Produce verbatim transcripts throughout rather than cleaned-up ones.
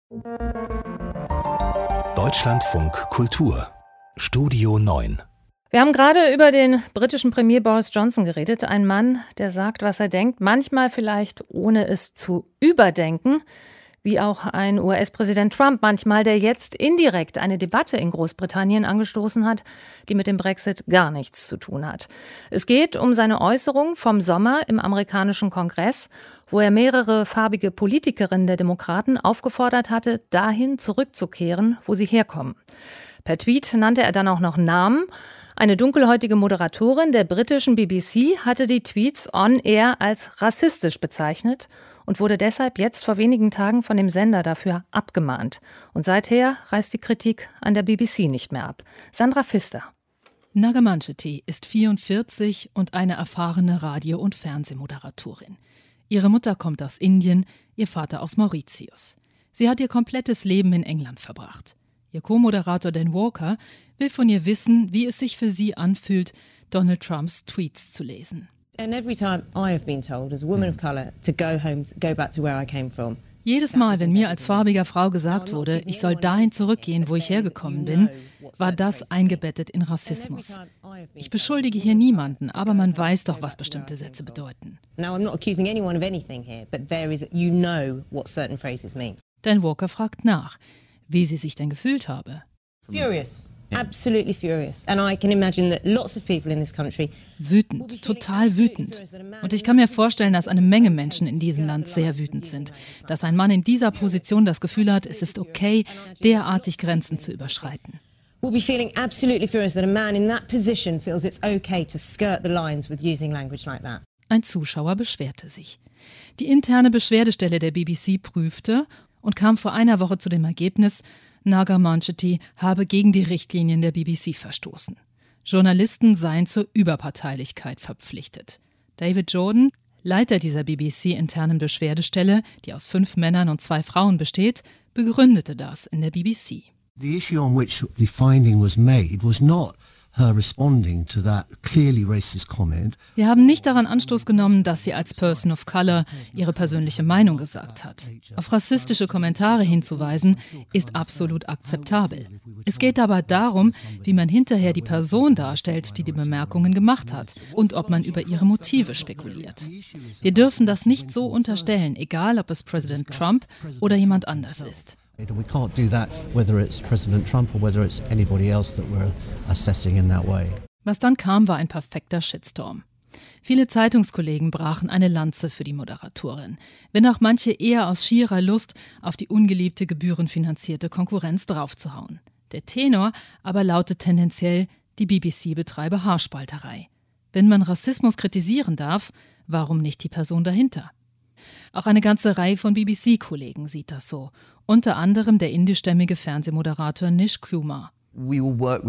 Deutschlandfunk Kultur Studio neun. Wir haben gerade über den britischen Premier Boris Johnson geredet. Ein Mann, der sagt, was er denkt, manchmal vielleicht ohne es zu überdenken. Wie auch ein U S-Präsident Trump manchmal, der jetzt indirekt eine Debatte in Großbritannien angestoßen hat, die mit dem Brexit gar nichts zu tun hat. Es geht um seine Äußerung vom Sommer im amerikanischen Kongress, wo er mehrere farbige Politikerinnen der Demokraten aufgefordert hatte, dahin zurückzukehren, wo sie herkommen. Per Tweet nannte er dann auch noch Namen. Eine dunkelhäutige Moderatorin der britischen B B C hatte die Tweets on-air als rassistisch bezeichnet und wurde deshalb jetzt vor wenigen Tagen von dem Sender dafür abgemahnt. Und seither reißt die Kritik an der B B C nicht mehr ab. Sandra Pfister. Naga Munchetty ist vierundvierzig und eine erfahrene Radio- und Fernsehmoderatorin. Ihre Mutter kommt aus Indien, ihr Vater aus Mauritius. Sie hat ihr komplettes Leben in England verbracht. Ihr Co-Moderator Dan Walker will von ihr wissen, wie es sich für sie anfühlt, Donald Trumps Tweets zu lesen. Jedes Mal, wenn mir als farbiger Frau gesagt wurde, ich soll dahin zurückgehen, wo ich hergekommen bin, war das eingebettet in Rassismus. Ich beschuldige hier niemanden, aber man weiß doch, was bestimmte Sätze bedeuten. Dan Walker fragt nach, wie sie sich denn gefühlt habe. Furious. Absolutely furious. And I can imagine that lots of people in this country wütend, total wütend. Und ich kann mir vorstellen, dass eine Menge Menschen in diesem Land sehr wütend sind. Dass ein Mann in dieser Position das Gefühl hat, es ist okay, derartig Grenzen zu überschreiten. Will be feeling absolutely furious that a man in that position feels it's okay to skirt the lines with using language like that. Ein Zuschauer beschwerte sich. Die interne Beschwerdestelle der B B C prüfte und kam vor einer Woche zu dem Ergebnis, Naga Munchetty habe gegen die Richtlinien der B B C verstoßen. Journalisten seien zur Überparteilichkeit verpflichtet. David Jordan, Leiter dieser B B C-internen Beschwerdestelle, die aus fünf Männern und zwei Frauen besteht, begründete das in der B B C. The issue on which the finding was made was not her responding to that clearly racist comment. Wir haben nicht daran Anstoß genommen, dass sie als Person of Color ihre persönliche Meinung gesagt hat. Auf rassistische Kommentare hinzuweisen, ist absolut akzeptabel. Es geht aber darum, wie man hinterher die Person darstellt, die die Bemerkungen gemacht hat und ob man über ihre Motive spekuliert. Wir dürfen das nicht so unterstellen, egal ob es Präsident Trump oder jemand anders ist. We can't do that whether it's President Trump or whether it's anybody else that we're assessing in that way. Was dann kam, war ein perfekter Shitstorm. Viele Zeitungskollegen brachen eine Lanze für die Moderatorin, wenn auch manche eher aus schierer Lust auf die ungeliebte gebührenfinanzierte Konkurrenz draufzuhauen. Der Tenor aber lautet tendenziell, die B B C betreibe Haarspalterei. Wenn man Rassismus kritisieren darf, warum nicht die Person dahinter? Auch eine ganze Reihe von B B C-Kollegen sieht das so. Unter anderem der indischstämmige Fernsehmoderator Nish Kumar. Wir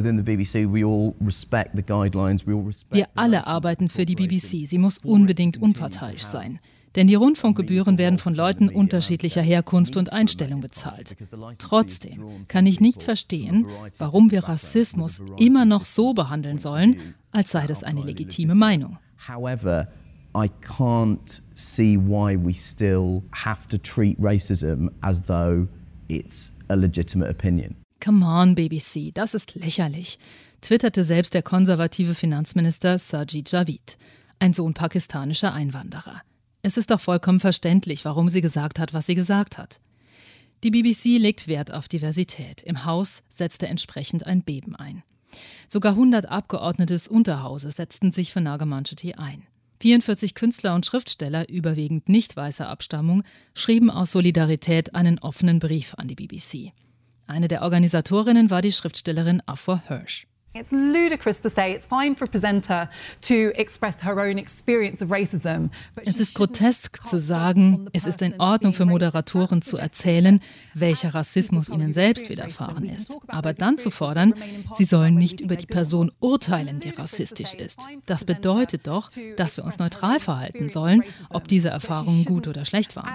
alle arbeiten für die B B C. Sie muss unbedingt unparteiisch sein. Denn die Rundfunkgebühren werden von Leuten unterschiedlicher Herkunft und Einstellung bezahlt. Trotzdem kann ich nicht verstehen, warum wir Rassismus immer noch so behandeln sollen, als sei das eine legitime Meinung. However, I can't see why we still have to treat racism as though it's a legitimate opinion. Come on, B B C, das ist lächerlich, twitterte selbst der konservative Finanzminister Sajid Javid, ein Sohn pakistanischer Einwanderer. Es ist doch vollkommen verständlich, warum sie gesagt hat, was sie gesagt hat. Die B B C legt Wert auf Diversität. Im Haus setzte entsprechend ein Beben ein. Sogar hundert Abgeordnete des Unterhauses setzten sich für Naga Munchetty ein. vierundvierzig Künstler und Schriftsteller, überwiegend nicht weißer Abstammung, schrieben aus Solidarität einen offenen Brief an die B B C. Eine der Organisatorinnen war die Schriftstellerin Afua Hirsch. It's ludicrous to say it's fine for a presenter to express her own experience of racism. Es ist grotesk zu sagen, es ist in Ordnung für Moderatoren zu erzählen, welcher Rassismus ihnen selbst widerfahren ist. Aber dann zu fordern, sie sollen nicht über die Person urteilen, die rassistisch ist. Das bedeutet doch, dass wir uns neutral verhalten sollen, ob diese Erfahrungen gut oder schlecht waren.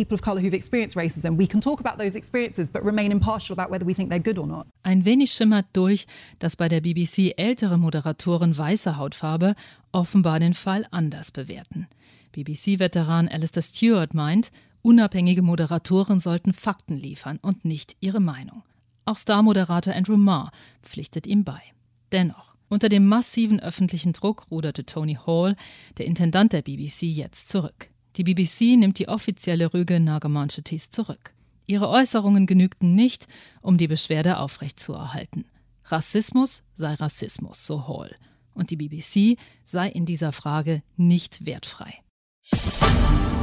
Ein wenig schimmert durch, dass bei der B B C ältere Moderatoren weißer Hautfarbe offenbar den Fall anders bewerten. B B C-Veteran Alistair Stewart meint, Unabhängige Moderatoren sollten Fakten liefern und nicht ihre Meinung. Auch Star-Moderator Andrew Marr pflichtet ihm bei. Dennoch, unter dem massiven öffentlichen Druck ruderte Tony Hall, der Intendant der B B C, jetzt zurück. Die B B C nimmt die offizielle Rüge Naga-Manchetis zurück. Ihre Äußerungen genügten nicht, um die Beschwerde aufrechtzuerhalten. Rassismus sei Rassismus, so Hall. Und die B B C sei in dieser Frage nicht wertfrei.